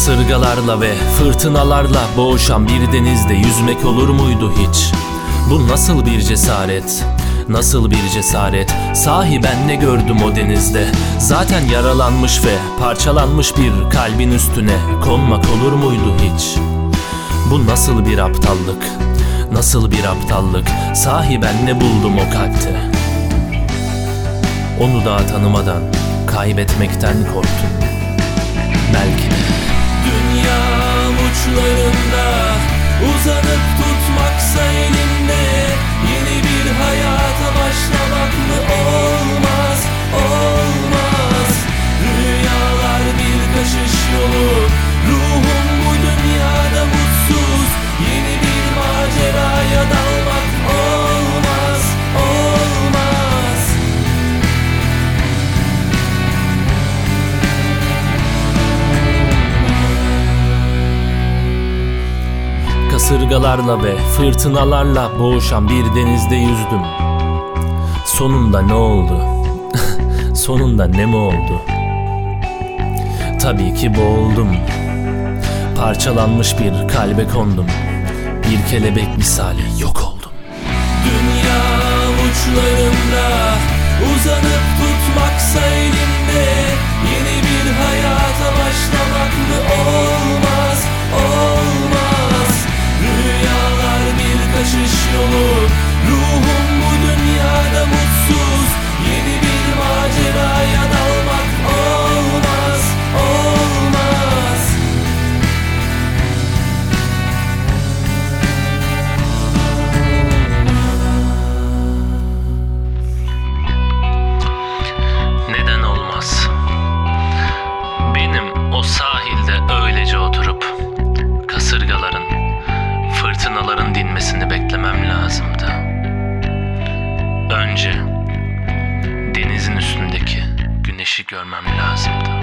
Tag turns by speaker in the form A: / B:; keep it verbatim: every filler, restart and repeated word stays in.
A: Kasırgalarla ve fırtınalarla boğuşan bir denizde yüzmek olur muydu hiç? Bu nasıl bir cesaret? Nasıl bir cesaret? Sahi ben ne gördüm o denizde? Zaten yaralanmış ve parçalanmış bir kalbin üstüne konmak olur muydu hiç? Bu nasıl bir aptallık? Nasıl bir aptallık? Sahi ben ne buldum o kalpte? Onu daha tanımadan kaybetmekten korktum. Belki de.
B: Dünya uçlarında uzanıp tutmaksa elinde, yeni bir hayata başlamak mı? Olmaz, olmaz. Rüyalar bir kaçış yolu, ruhum bu dünyada mutsuz. Yeni bir maceraya dalmak olmaz, olmaz.
A: Kasırgalarla ve fırtınalarla boğuşan bir denizde yüzdüm. Sonunda ne oldu? Sonunda ne mi oldu? Tabii ki boğuldum. Parçalanmış bir kalbe kondum. Bir kelebek misali yok oldum.
B: Dünya uçlarında uzanıp tutmaksa elinde, yeni bir hayata başlamak mı? Olmaz, olmaz. Rüyalar bir kaçış yolu, ruhum bu dünyada mutsuz. Yeni bir maceraya dalmak olmaz, olmaz.
A: Neden olmaz? Benim o sahilde öylece oturup kasırgaların, fırtınaların dinmesini beklemem lazımdı. Önce denizin üstündeki güneşi görmem lazımdı.